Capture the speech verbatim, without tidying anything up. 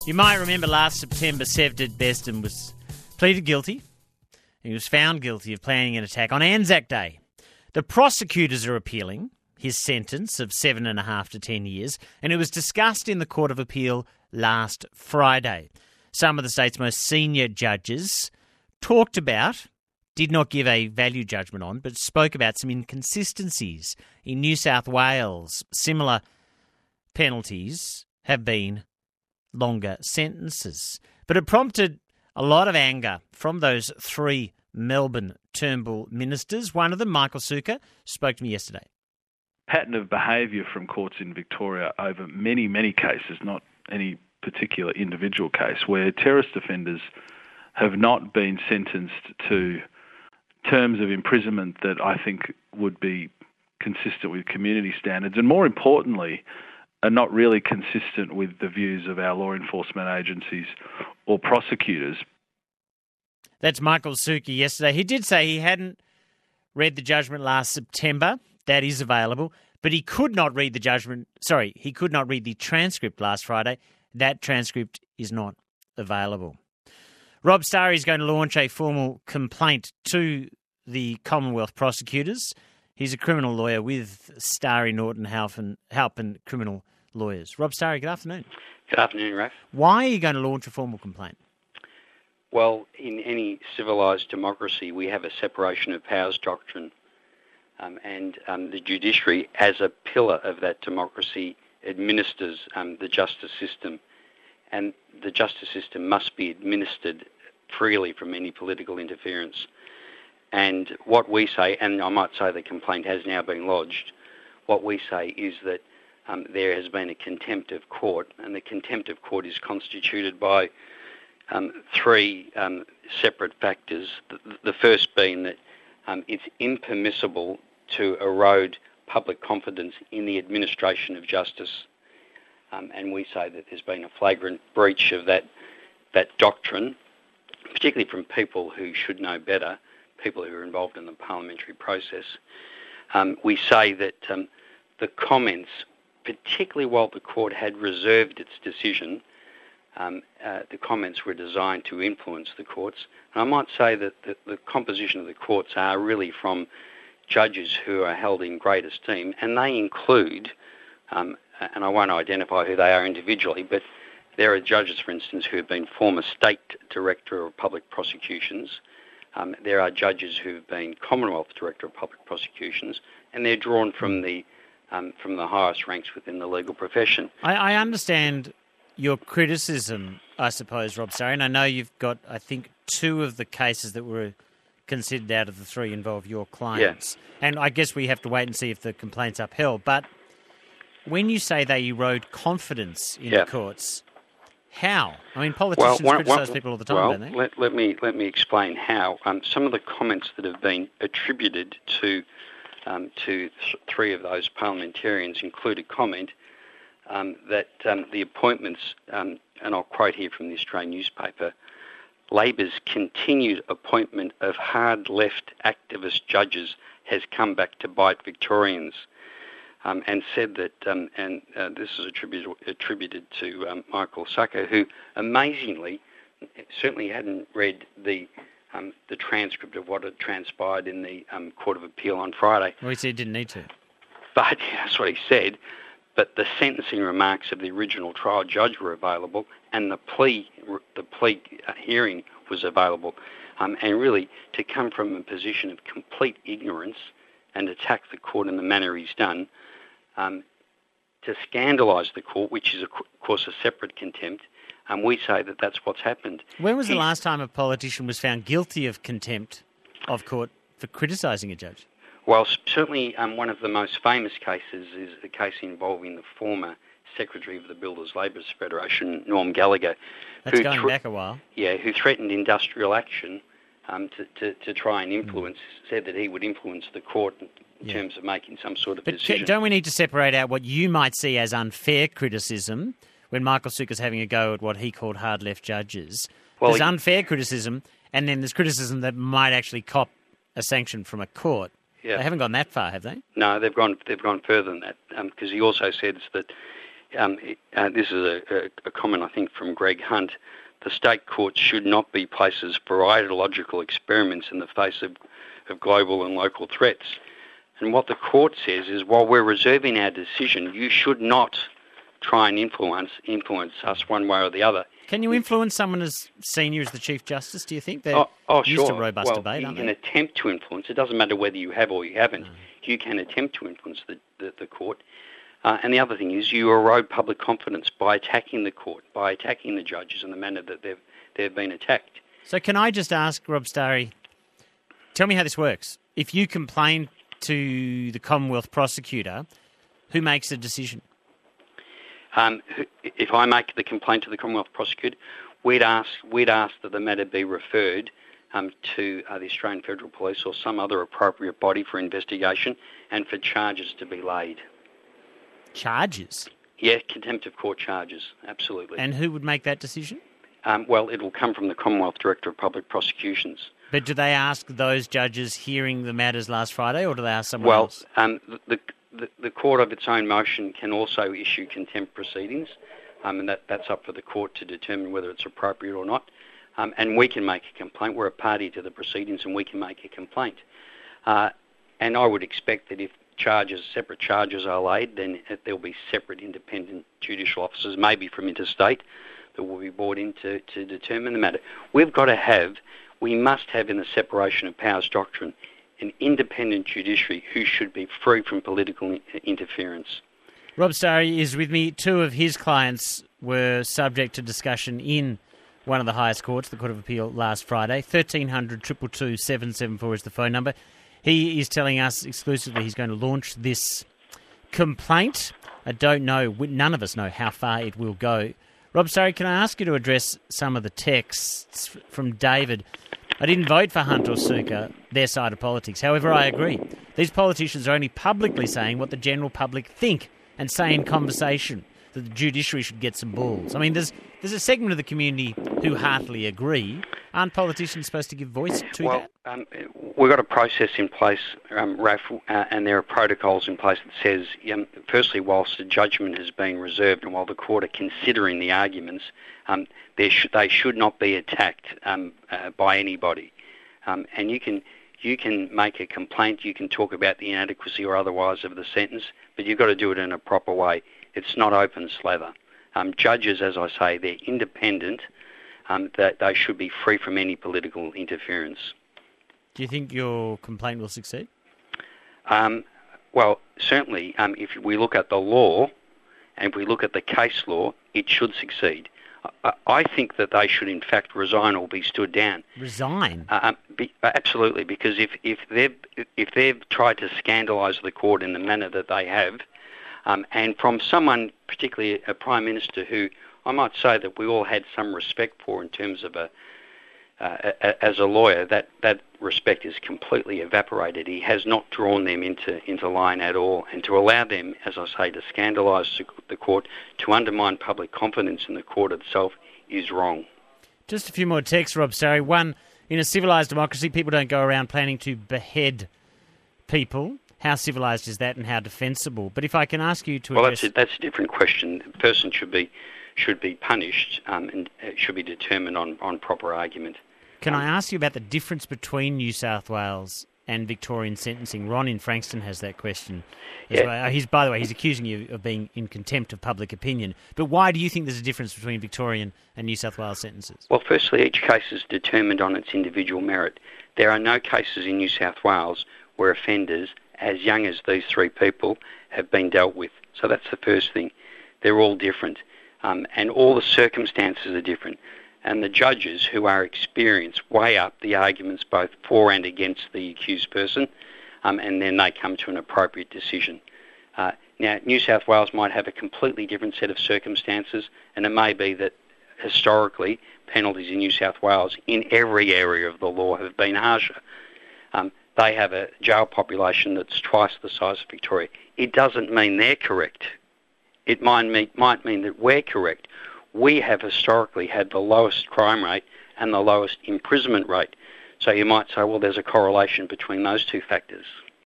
You might remember last September, Sevdad Beston was pleaded guilty. He was found guilty of planning an attack on Anzac Day. The prosecutors are appealing his sentence of seven and a half to ten years, and it was discussed in the Court of Appeal last Friday. Some of the state's most senior judges talked about, did not give a value judgment on, but spoke about some inconsistencies in New South Wales. Similar penalties have been longer sentences. But it prompted a lot of anger from those three Melbourne Turnbull ministers. One of them, Michael Sukkar, spoke to me yesterday. Pattern of behaviour from courts in Victoria over many, many cases, not any particular individual case, where terrorist offenders have not been sentenced to terms of imprisonment that I think would be consistent with community standards, and more importantly, are not really consistent with the views of our law enforcement agencies or prosecutors. That's Michael Sukkar yesterday. He did say he hadn't read the judgment last September. That is available. But he could not read the judgment, sorry, he could not read the transcript last Friday. That transcript is not available. Rob Starry is going to launch a formal complaint to the Commonwealth prosecutors. He's a criminal lawyer with Starry Norton Halpin, Halpin Criminal Lawyers. Rob Starry, good afternoon. Good afternoon, Raf. Why are you going to launch a formal complaint? Well, in any civilised democracy, we have a separation of powers doctrine, um, and um, the judiciary, as a pillar of that democracy, administers um, the justice system, and the justice system must be administered freely from any political interference. And what we say, and I might say the complaint has now been lodged, what we say is that um, there has been a contempt of court, and the contempt of court is constituted by um, three um, separate factors. The, the first being that um, it's impermissible to erode public confidence in the administration of justice. Um, and we say that there's been a flagrant breach of that, that doctrine, particularly from people who should know better, people who are involved in the parliamentary process. Um, we say that um, the comments, particularly while the court had reserved its decision, um, uh, the comments were designed to influence the courts. And I might say that the, the composition of the courts are really from judges who are held in great esteem, and they include, um, and I won't identify who they are individually, but there are judges, for instance, who have been former State Director of Public Prosecutions. Um, there are judges who've been Commonwealth Director of Public Prosecutions, and they're drawn from the um, from the highest ranks within the legal profession. I, I understand your criticism, I suppose, Rob Starry, and I know you've got, I think, two of the cases that were considered out of the three involve your clients. Yeah. And I guess we have to wait and see if the complaint's upheld. But when you say they erode confidence in yeah. the courts, how? I mean, politicians well, one, criticise one, people all the time, well, don't they? Let, let me let me explain how. Um, some of the comments that have been attributed to um, to th- three of those parliamentarians include a comment um, that um, the appointments, um, and I'll quote here from the Australian newspaper, Labor's continued appointment of hard left activist judges has come back to bite Victorians. Um, and said that, um, and uh, this is attributed, attributed to um, Michael Sukkar, who amazingly certainly hadn't read the um, the transcript of what had transpired in the um, Court of Appeal on Friday. Well, he said he didn't need to. But that's what he said. But the sentencing remarks of the original trial judge were available, and the plea the plea hearing was available. Um, and really, to come from a position of complete ignorance and attack the court in the manner he's done, um, to scandalise the court, which is, of course, a separate contempt, and we say that that's what's happened. When was he, the last time a politician was found guilty of contempt of court for criticising a judge? Well, certainly um, one of the most famous cases is the case involving the former Secretary of the Builders Labourers Federation, Norm Gallagher. That's who going thre- back a while. Yeah, who threatened industrial action um, to, to, to try and influence, mm. said that he would influence the court in yeah. terms of making some sort of but decision. Don't we need to separate out what you might see as unfair criticism when Michael Sukkar's having a go at what he called hard left judges? Well, there's he, unfair criticism, and then there's criticism that might actually cop a sanction from a court. Yeah. They haven't gone that far, have they? No, they've gone they've gone further than that, because um, he also says that um, uh, this is a, a, a comment, I think, from Greg Hunt. The state courts should not be places for ideological experiments in the face of, of global and local threats. And what the court says is, while we're reserving our decision, you should not try and influence influence us one way or the other. Can you influence someone as senior as the Chief Justice, do you think? They're oh, oh, used sure. to robust well, debate, you aren't can they? attempt to influence. It doesn't matter whether you have or you haven't. No. You can attempt to influence the, the, the court. Uh, and the other thing is you erode public confidence by attacking the court, by attacking the judges in the manner that they've, they've been attacked. So can I just ask, Rob Starry, tell me how this works. If you complain to the Commonwealth prosecutor, who makes the decision? Um, if I make the complaint to the Commonwealth prosecutor, we'd ask, we'd ask that the matter be referred um, to uh, the Australian Federal Police or some other appropriate body for investigation and for charges to be laid. Charges? Yeah, contempt of court charges, absolutely. And who would make that decision? Um, well, it'll come from the Commonwealth Director of Public Prosecutions. But do they ask those judges hearing the matters last Friday, or do they ask someone well, else? Well, um, the, the, the court of its own motion can also issue contempt proceedings, um, and that, that's up for the court to determine whether it's appropriate or not. Um, and we can make a complaint. We're a party to the proceedings, and we can make a complaint. Uh, and I would expect that if charges, separate charges are laid, then there'll be separate independent judicial officers, maybe from interstate, that will be brought in to, to determine the matter. We've got to have, we must have in the separation of powers doctrine, an independent judiciary who should be free from political interference. Rob Starry is with me. Two of his clients were subject to discussion in one of the highest courts, the Court of Appeal, last Friday. thirteen hundred, two two two, seven seven four is the phone number. He is telling us exclusively he's going to launch this complaint. I don't know, none of us know how far it will go. Rob Starry, can I ask you to address some of the texts from David? I didn't vote for Hunt or Sukkar, their side of politics. However, I agree. These politicians are only publicly saying what the general public think and say in conversation that the judiciary should get some balls. I mean, there's there's a segment of the community who heartily agree. Aren't politicians supposed to give voice to well, that? Well, um, we've got a process in place, um, Raf, uh, and there are protocols in place that says, um, firstly, whilst the judgment has been reserved and while the court are considering the arguments, um, sh- they should not be attacked um, uh, by anybody. Um, and you can you can make a complaint, you can talk about the inadequacy or otherwise of the sentence, but you've got to do it in a proper way. It's not open slather. Um, judges, as I say, they're independent, um, that they should be free from any political interference. Do you think your complaint will succeed? Um, well, certainly, um, if we look at the law and if we look at the case law, it should succeed. I, I think that they should, in fact, resign or be stood down. Resign? Uh, be, absolutely, because if, if they've if they've tried to scandalise the court in the manner that they have, um, and from someone, particularly a Prime Minister who I might say that we all had some respect for in terms of a Uh, as a lawyer, that, that respect is completely evaporated. He has not drawn them into, into line at all. And to allow them, as I say, to scandalise the court, to undermine public confidence in the court itself is wrong. Just a few more texts, Rob Starry. One, in a civilised democracy, people don't go around planning to behead people. How civilised is that and how defensible? But if I can ask you to well, address... Well, that's a, that's a different question. The person should be should be punished um, and it should be determined on, on proper argument. Can I ask you about the difference between New South Wales and Victorian sentencing? Ron in Frankston has that question. As yeah. well. He's, by the way, he's accusing you of being in contempt of public opinion. But why do you think there's a difference between Victorian and New South Wales sentences? Well, firstly, each case is determined on its individual merit. There are no cases in New South Wales where offenders as young as these three people have been dealt with. So that's the first thing. They're all different. Um, and all the circumstances are different. And the judges who are experienced weigh up the arguments both for and against the accused person, um, and then they come to an appropriate decision. Uh, now, New South Wales might have a completely different set of circumstances, and it may be that historically penalties in New South Wales in every area of the law have been harsher. Um, they have a jail population that's twice the size of Victoria. It doesn't mean they're correct. It might mean, might mean that we're correct. We have historically had the lowest crime rate and the lowest imprisonment rate. So you might say, well, there's a correlation between those two factors.